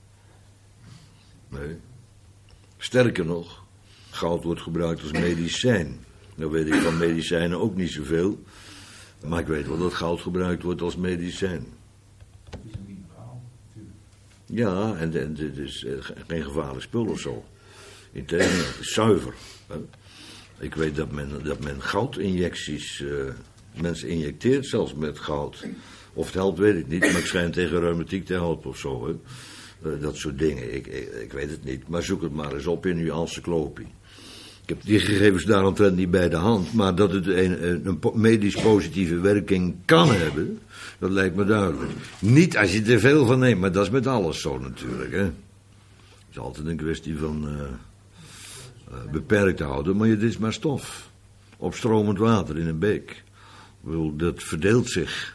Speaker 1: Nee. Sterker nog, goud wordt gebruikt als medicijn. Nou weet ik van medicijnen ook niet zoveel. Maar ik weet wel dat goud gebruikt wordt als medicijn.
Speaker 3: Het is een mineraal, natuurlijk.
Speaker 1: Ja, en het is geen gevaarlijk spul of zo. Integendeel, het is zuiver. Hè? Ik weet dat men goudinjecties... mensen injecteert zelfs met goud. Of het helpt, weet ik niet. Maar het schijnt tegen reumatiek te helpen of zo. Hè? Dat soort dingen. Ik weet het niet. Maar zoek het maar eens op in uw encyclopie. Ik heb die gegevens daaromtrent niet bij de hand. Maar dat het een medisch positieve werking kan hebben. Dat lijkt me duidelijk. Niet als je er veel van neemt. Maar dat is met alles zo natuurlijk. Hè? Het is altijd een kwestie van beperkt houden. Maar dit is maar stof. Op stromend water in een beek. Dat verdeelt zich.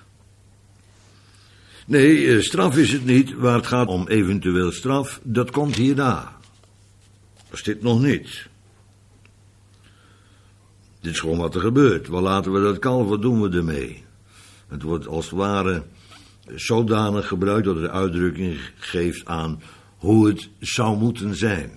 Speaker 1: Nee, straf is het niet. Waar het gaat om eventueel straf, dat komt hierna. Dat is dit nog niet. Dit is gewoon wat er gebeurt. Waar laten we dat kalf, wat doen we ermee? Het wordt als het ware zodanig gebruikt dat het uitdrukking geeft aan hoe het zou moeten zijn.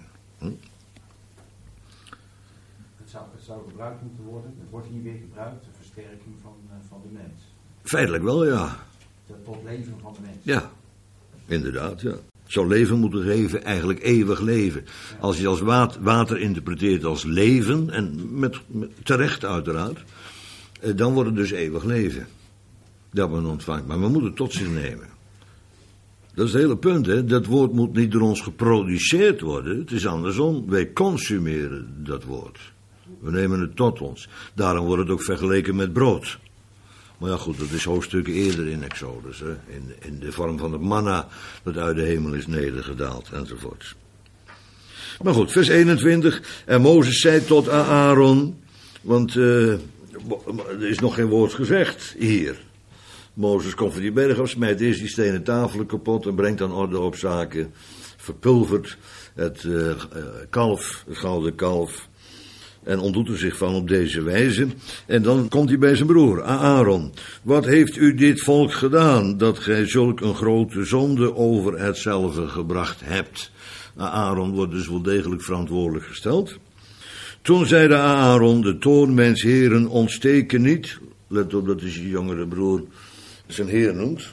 Speaker 3: Het zou gebruikt moeten worden. Het wordt hier weer gebruikt, de versterking van de mens.
Speaker 1: Feitelijk wel, ja.
Speaker 3: Tot leven van de mens.
Speaker 1: Ja, inderdaad, ja. Het zou leven moeten geven, eigenlijk eeuwig leven. Ja. Als je als water interpreteert als leven, en met terecht uiteraard, dan wordt het dus eeuwig leven. Dat men ontvangt. Maar men moet het tot zich nemen. Dat is het hele punt, hè. Dat woord moet niet door ons geproduceerd worden. Het is andersom. Wij consumeren dat woord. We nemen het tot ons. Daarom wordt het ook vergeleken met brood. Maar ja goed, dat is hoofdstukken eerder in Exodus. Hè? In de vorm van het manna dat uit de hemel is nedergedaald enzovoort. Maar goed, vers 21. En Mozes zei tot Aaron, want er is nog geen woord gezegd hier. Mozes komt van die berg af, smijt eerst die stenen tafelen kapot en brengt dan orde op zaken. Verpulvert het kalf, het gouden kalf. En ontdoet er zich van op deze wijze. En dan komt hij bij zijn broer, Aaron. Wat heeft u dit volk gedaan, dat gij zulk een grote zonde over hetzelfde gebracht hebt? Aaron wordt dus wel degelijk verantwoordelijk gesteld. Toen zeide Aaron, de toorn mijns heren ontsteken niet. Let op dat hij zijn jongere broer zijn heer noemt.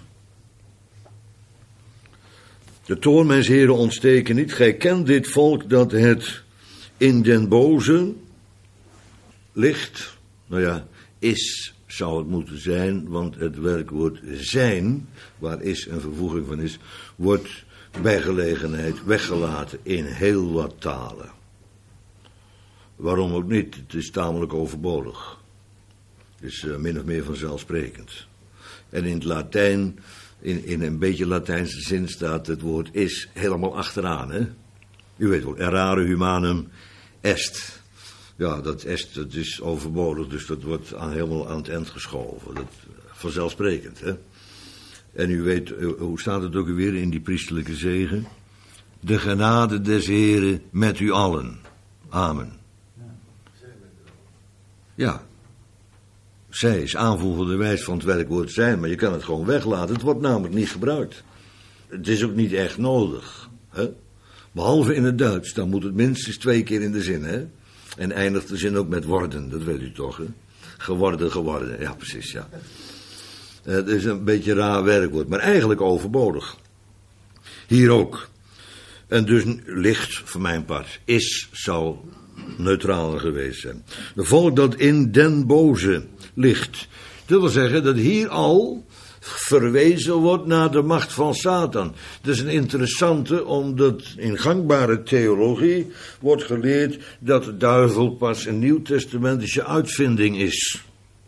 Speaker 1: De toorn mijns heren ontsteken niet. Gij kent dit volk dat het in den boze ligt. Nou ja, is zou het moeten zijn, want het werkwoord zijn, waar is een vervoeging van is, wordt bij gelegenheid weggelaten in heel wat talen. Waarom ook niet? Het is tamelijk overbodig. Het is min of meer vanzelfsprekend. En in het Latijn, in een beetje Latijnse zin staat het woord is helemaal achteraan. Hè? U weet wel, errare humanum est. Ja, dat est, dat is overbodig, dus dat wordt helemaal aan het eind geschoven. Dat, vanzelfsprekend, hè. En u weet, hoe staat het ook weer in die priesterlijke zegen? De genade des Heren met u allen. Amen. Ja. Zij is aanvoegende wijs van het werkwoord zijn, maar je kan het gewoon weglaten. Het wordt namelijk niet gebruikt. Het is ook niet echt nodig. Hè? Behalve in het Duits, dan moet het minstens 2 keer in de zin, hè. En eindigt de zin ook met worden, dat weet u toch, hè? Geworden, ja precies, ja. Het is een beetje een raar werkwoord, maar eigenlijk overbodig. Hier ook. En dus licht, voor mijn part, is, zou neutraler geweest zijn. De volk dat in den boze ligt. Dat wil zeggen dat hier al verwezen wordt naar de macht van Satan. Dat is een interessante, omdat in gangbare theologie wordt geleerd dat de duivel pas een nieuwtestamentische uitvinding is.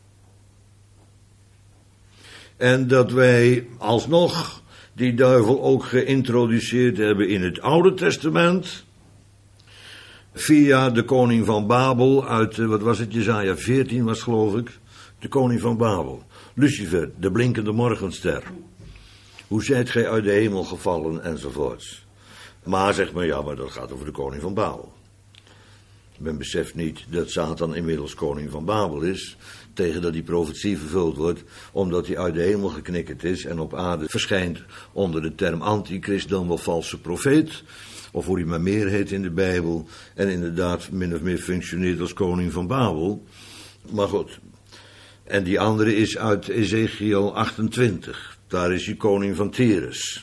Speaker 1: En dat wij alsnog die duivel ook geïntroduceerd hebben in het Oude Testament. Via de koning van Babel uit, wat was het, Jesaja 14 was geloof ik. De koning van Babel. Lucifer, de blinkende morgenster. Hoe zijt gij uit de hemel gevallen enzovoorts. Maar zegt men, ja, maar dat gaat over de koning van Babel. Men beseft niet dat Satan inmiddels koning van Babel is, tegen dat die profetie vervuld wordt, omdat hij uit de hemel geknikkerd is en op aarde verschijnt onder de term antichrist, dan wel valse profeet, of hoe hij maar meer heet in de Bijbel, en inderdaad min of meer functioneert als koning van Babel. Maar goed, en die andere is uit Ezekiel 28, daar is hij koning van Tyrus.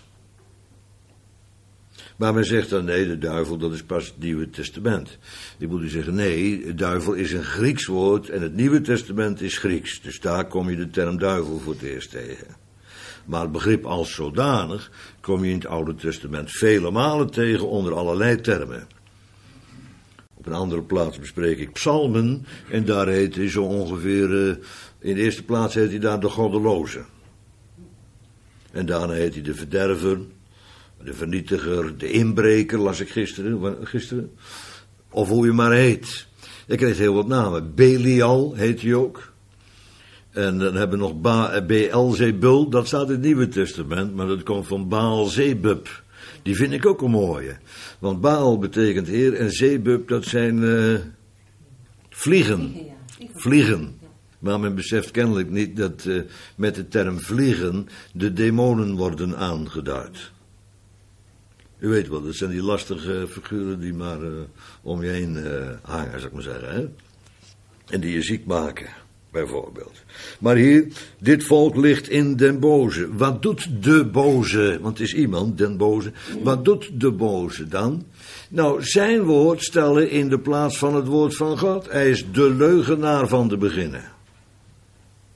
Speaker 1: Maar men zegt dan, nee, de duivel, dat is pas het Nieuwe Testament. Ik moet u zeggen, nee, de duivel is een Grieks woord en het Nieuwe Testament is Grieks. Dus daar kom je de term duivel voor het eerst tegen. Maar het begrip als zodanig kom je in het Oude Testament vele malen tegen onder allerlei termen. Op een andere plaats bespreek ik psalmen en daar heet hij zo ongeveer, in de eerste plaats heet hij daar de goddeloze. En daarna heet hij de verderver, de vernietiger, de inbreker, las ik gisteren. Of hoe je maar heet. Ik kreeg heel wat namen. Belial heet hij ook. En dan hebben we nog Beelzebul, dat staat in het Nieuwe Testament, maar dat komt van Baal-Zebub. Die vind ik ook een mooie. Want Baal betekent heer en Zebub, dat zijn vliegen. Vliegen. Maar men beseft kennelijk niet dat met de term vliegen de demonen worden aangeduid. U weet wel, dat zijn die lastige figuren die maar om je heen hangen, zou ik maar zeggen. Hè? En die je ziek maken, bijvoorbeeld. Maar hier, dit volk ligt in den boze. Wat doet de boze? Want het is iemand, den boze. Wat doet de boze dan? Nou, zijn woord stellen in de plaats van het woord van God. Hij is de leugenaar van de beginnen.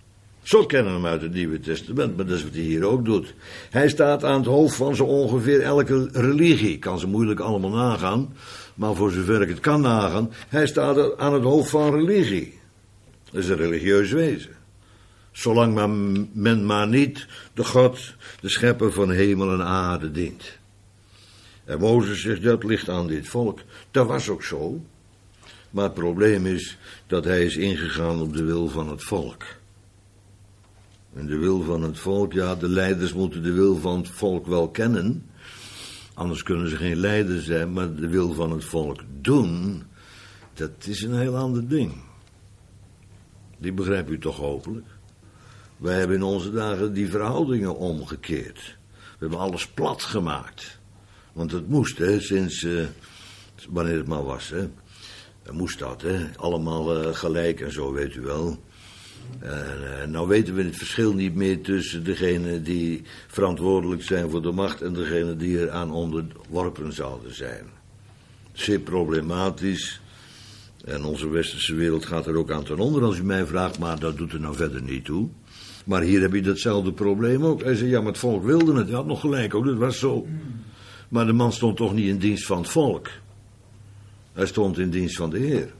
Speaker 1: Zo kennen we hem uit het Nieuwe Testament, maar dat is wat hij hier ook doet. Hij staat aan het hoofd van zo ongeveer elke religie. Ik kan ze moeilijk allemaal nagaan, maar voor zover ik het kan nagaan, hij staat aan het hoofd van religie. Dat is een religieus wezen. Zolang men maar niet de God, de schepper van hemel en aarde, dient. En Mozes zegt, dat ligt aan dit volk. Dat was ook zo. Maar het probleem is dat hij is ingegaan op de wil van het volk. En de wil van het volk, ja, de leiders moeten de wil van het volk wel kennen. Anders kunnen ze geen leider zijn, maar de wil van het volk doen, dat is een heel ander ding. Die begrijpt u toch hopelijk? Wij hebben in onze dagen die verhoudingen omgekeerd. We hebben alles plat gemaakt. Want het moest, hè, sinds wanneer het maar was, hè. Moest dat, hè. Allemaal gelijk en zo, weet u wel. Nou weten we het verschil niet meer tussen degenen die verantwoordelijk zijn voor de macht en degenen die eraan onderworpen zouden zijn. Zeer problematisch. En onze westerse wereld gaat er ook aan ten onder als u mij vraagt, maar dat doet er nou verder niet toe. Maar hier heb je datzelfde probleem ook. Hij zei, ja, maar het volk wilde het. Hij had nog gelijk ook, dat was zo. Maar de man stond toch niet in dienst van het volk. Hij stond in dienst van de Heer.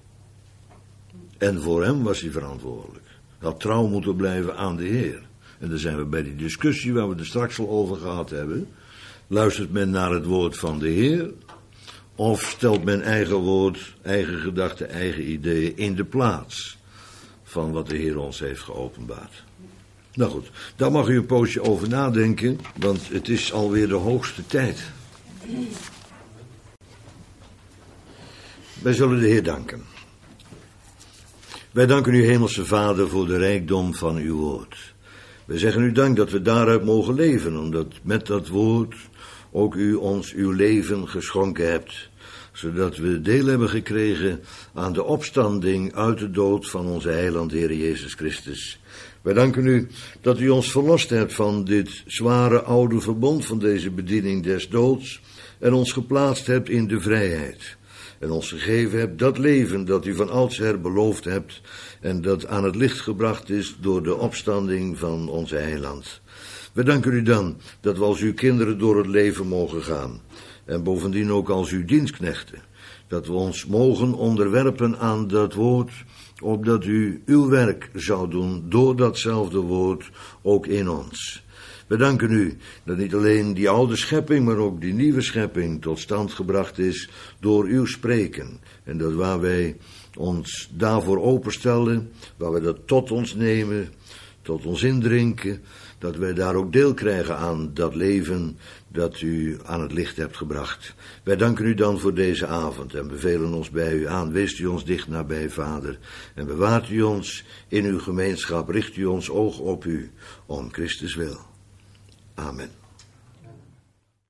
Speaker 1: En voor hem was hij verantwoordelijk. Hij had trouw moeten blijven aan de Heer. En dan zijn we bij die discussie waar we er straks al over gehad hebben. Luistert men naar het woord van de Heer? Of stelt men eigen woord, eigen gedachten, eigen ideeën in de plaats van wat de Heer ons heeft geopenbaard? Nou goed, daar mag u een poosje over nadenken, want het is alweer de hoogste tijd. Wij zullen de Heer danken. Wij danken u, Hemelse Vader, voor de rijkdom van uw woord. Wij zeggen u dank dat we daaruit mogen leven, omdat met dat woord ook u ons uw leven geschonken hebt, zodat we deel hebben gekregen aan de opstanding uit de dood van onze heiland Heer Jezus Christus. Wij danken u dat u ons verlost hebt van dit zware oude verbond, van deze bediening des doods, en ons geplaatst hebt in de vrijheid. En ons gegeven hebt dat leven dat u van oudsher beloofd hebt en dat aan het licht gebracht is door de opstanding van onze heiland. We danken u dan dat we als uw kinderen door het leven mogen gaan. En bovendien ook als uw dienstknechten. Dat we ons mogen onderwerpen aan dat woord, opdat u uw werk zou doen door datzelfde woord ook in ons. We danken u dat niet alleen die oude schepping, maar ook die nieuwe schepping tot stand gebracht is door uw spreken. En dat waar wij ons daarvoor openstellen, waar we dat tot ons nemen, tot ons indrinken, dat wij daar ook deel krijgen aan dat leven dat u aan het licht hebt gebracht. Wij danken u dan voor deze avond en bevelen ons bij u aan. Weest u ons dicht nabij, Vader, en bewaart u ons in uw gemeenschap. Richt u ons oog op u, om Christus wil. Amen.